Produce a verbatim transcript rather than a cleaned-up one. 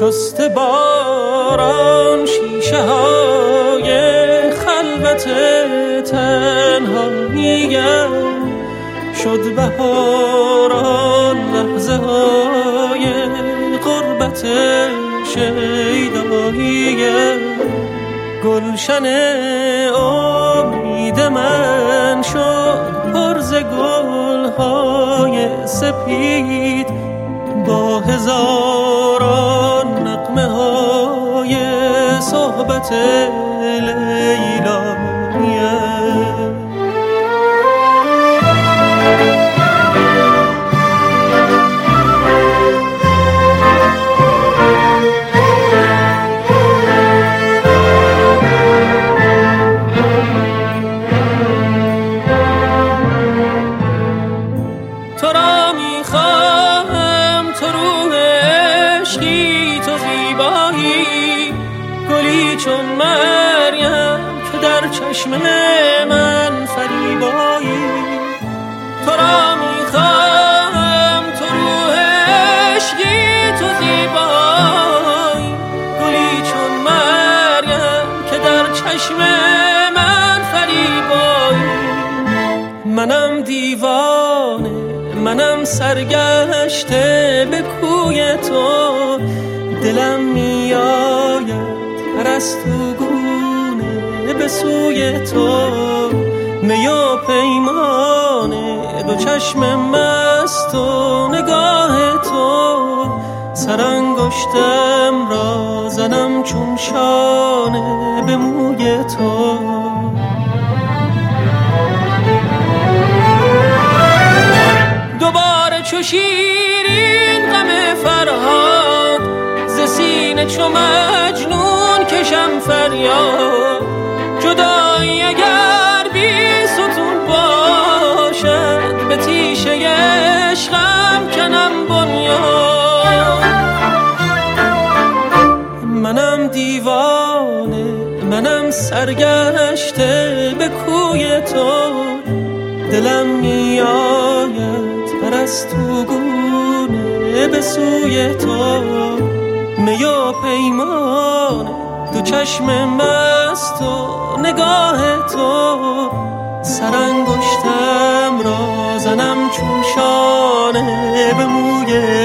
شسته باران شیشه های خلوت تنهاییم، شد بهاران لحظه های غربت شیداییم. گلشن امید من شد پر ز گل‌های سپید، با هزاران نغمه های صحبت لیلاییم. چون مریم که در چشم من فریبایی، تو را میخواهم تو روح عشقی تو زیبایی. گلی چون مریم که در چشم من فریبایی. منم دیوانه، منم سرگشته به کوی تو، دلم میآید پرستوگونه به سوی تو. می و پیمانه دو چشم مست و نگاه تو، سرانگشتم را زنم چون شانه به موی تو. دوباره چو شیرین غم فرهاد، ز سینه چو مجنون کشم فریاد. جدایی اگر بی ستون باشد، به تیشه عشقم کنم بنیاد. منم دیوانه، منم سرگشته به کوی تو، دلم میآید پرستوگونه به سوی تو. می و پیمانه دو چشم مست و نگاه تو، سرانگشتم را زنم چون شانه به موی